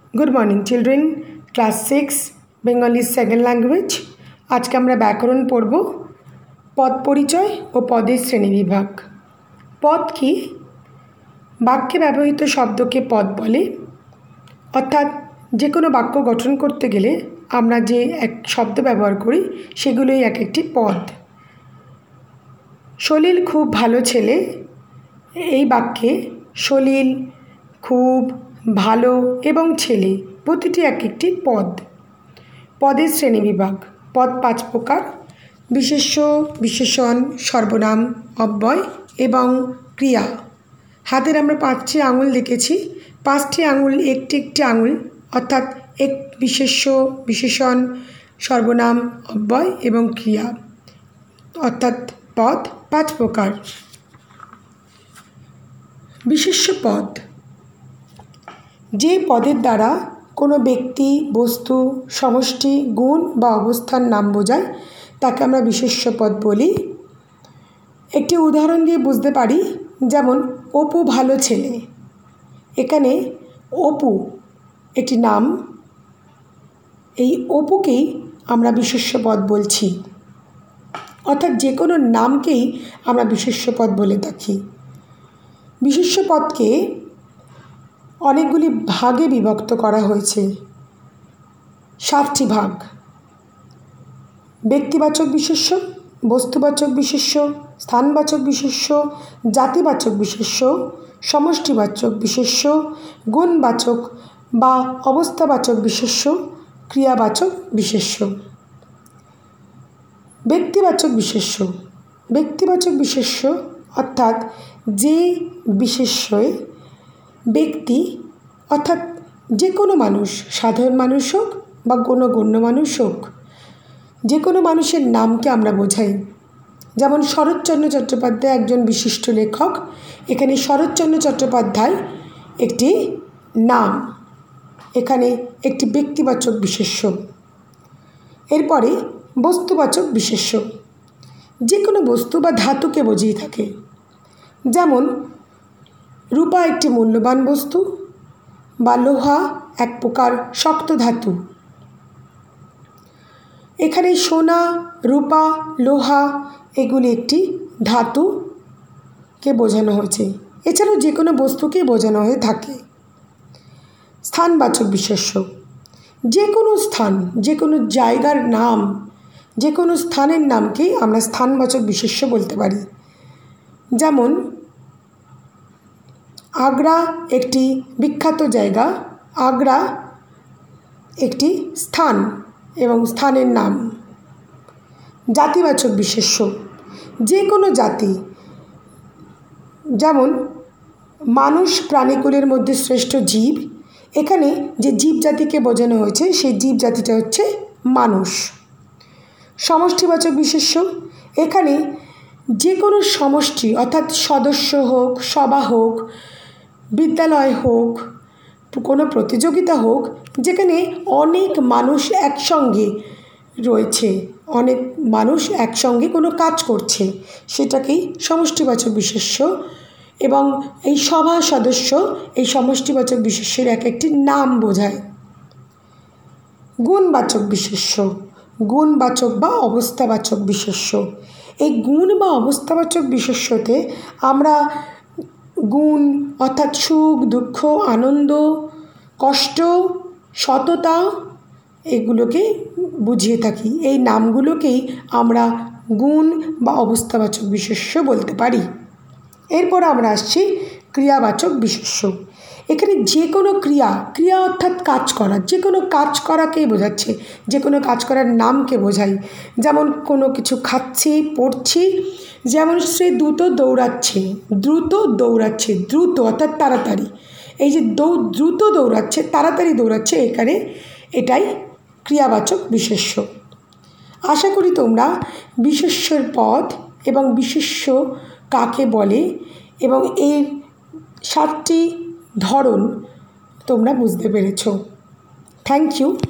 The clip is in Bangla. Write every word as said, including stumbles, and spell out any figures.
Good morning children class six Bengali second language. आज के আমরা ব্যাকরণ পড়ব। পদ পরিচয় ও পদের শ্রেণীবিভাগ। পদ কি? বাক্যে ব্যবহৃত শব্দকে পদ বলে। অর্থাৎ যে কোনো বাক্য গঠন করতে গেলে আমরা যে এক শব্দ ব্যবহার করি সেগুলোই এক একটি পদ। সলিল খুব ভালো ছেলে, এই বাক্যে সলিল, খুব, ভালো এবং ছেলে প্রতিটি এক একটি পদ। পদের শ্রেণীবিভাগ। পদ পাঁচ প্রকার: বিশেষ্য, বিশেষণ, সর্বনাম, অব্যয় এবং ক্রিয়া। হাতের আমরা পাঁচটি আঙুল দেখেছি, পাঁচটি আঙুল একটি একটি আঙুল, অর্থাৎ এক বিশেষ্য, বিশেষণ, সর্বনাম, অব্যয় এবং ক্রিয়া, অর্থাৎ পদ পাঁচ প্রকার। বিশেষ্য পদ যে পদের দ্বারা কোনো ব্যক্তি, বস্তু, সমষ্টি, গুণ বা অবস্থার নাম বোঝায় তাকে আমরা বিশেষ্য পদ বলি। একটি উদাহরণ দিয়ে বুঝতে পারি, যেমন অপু ভালো ছেলে। এখানে অপু একটি নাম, এই অপুকেই আমরা বিশেষ্য পদ বলছি, অর্থাৎ যে কোনো নামকেই আমরা বিশেষ্য পদ বলে থাকি। বিশেষ্য পদকে অনেকগুলি ভাগে বিভক্ত করা হয়েছে, সাতটি ভাগ: ব্যক্তিবাচক বিশেষ্য, বস্তুবাচক বিশেষ্য, স্থানবাচক বিশেষ্য, জাতিবাচক বিশেষ্য, সমষ্টিবাচক বিশেষ্য, গুণবাচক বা অবস্থাবাচক বিশেষ্য, ক্রিয়াবাচক বিশেষ্য। ব্যক্তিবাচক বিশেষ্য। ব্যক্তিবাচক বিশেষ্য অর্থাৎ যে বিশেষ্যে ব্যক্তি অর্থাৎ যে কোনো মানুষ, সাধারণ মানুষ হোক বা কোনো গণ্য মানুষ হোক, যে কোনো মানুষের নামকে আমরা বোঝাই। যেমন শরৎচন্দ্র চট্টোপাধ্যায় একজন বিশিষ্ট লেখক, এখানে শরৎচন্দ্র চট্টোপাধ্যায় একটি নাম, এখানে একটি ব্যক্তিবাচক বিশেষ্য। এরপরে বস্তুবাচক বিশেষ্য, যে কোনো বস্তু বা ধাতুকে বুঝিয়ে থাকে। যেমন রূপা একটি মূল্যবান বস্তু বা লোহা এক প্রকার শক্ত ধাতু। এখানে সোনা, রূপা, লোহা এগুলি একটি ধাতুকে বোঝানো হয়েছে। এছাড়াও যে কোনো বস্তুকেই বোঝানো হয়ে থাকে। স্থানবাচক বিশেষ্য, যে কোনো স্থান, যে কোনো জায়গার নাম, যে কোনো স্থানের নামকেই আমরা স্থানবাচক বিশেষ্য বলতে পারি। যেমন আগ্রা একটি বিখ্যাত জায়গা, আগ্রা একটি স্থান এবং স্থানের নাম। জাতিবাচক বিশেষ্য, যে কোনো জাতি, যেমন মানুষ প্রাণীকুলের মধ্যে শ্রেষ্ঠ জীব, এখানে যে জীব জাতিকে বোঝানো হয়েছে সেই জীব জাতিটা হচ্ছে মানুষ। সমষ্টিবাচক বিশেষ্য, এখানে যে কোনো সমষ্টি অর্থাৎ সদস্য হোক, সভা হোক, বিদ্যালয় হোক, কোনো প্রতিযোগিতা হোক, যেখানে অনেক মানুষ একসঙ্গে রয়েছে, অনেক মানুষ একসঙ্গে কোনো কাজ করছে, সেটাকেই সমষ্টিবাচক বিশেষ্য। এবং এই সভা সদস্য এই সমষ্টিবাচক বিশেষ্যের এক একটি নাম বোঝায়। গুণবাচক বিশেষ্য, গুণবাচক বা অবস্থাবাচক বিশেষ্য। এই গুণ বা অবস্থাবাচক বিশেষ্যতে আমরা গুণ অর্থাৎ সুখ, দুঃখ, আনন্দ, কষ্ট, সততা এগুলোকে বুঝিয়ে থাকি। এই নামগুলোকেই আমরা গুণ বা অবস্থাবাচক বিশেষ্য বলতে পারি। এরপর আমরা আসছি ক্রিয়াবাচক বিশেষ্য। এখানে যে কোনো ক্রিয়া, ক্রিয়া অর্থাৎ কাজ করা, যে কোনো কাজ করাকেই বোঝাচ্ছে, যে কোনো কাজ করার নামকে বোঝাই। যেমন কোনো কিছু খাচ্ছি, পড়ছি, যেমন সে দ্রুত দৌড়াচ্ছে, দ্রুত দৌড়াচ্ছে, দ্রুত অর্থাৎ তাড়াতাড়ি। এই যে দৌ দ্রুত দৌড়াচ্ছে, তাড়াতাড়ি দৌড়াচ্ছে, এখানে এটাই ক্রিয়াবাচক বিশেষ্য। আশা করি তোমরা বিশেষ্যের পদ এবং বিশেষ্য কাকে বলে এবং এর সাতটি ধরন তোমরা বুঝতে পেরেছ। Thank you.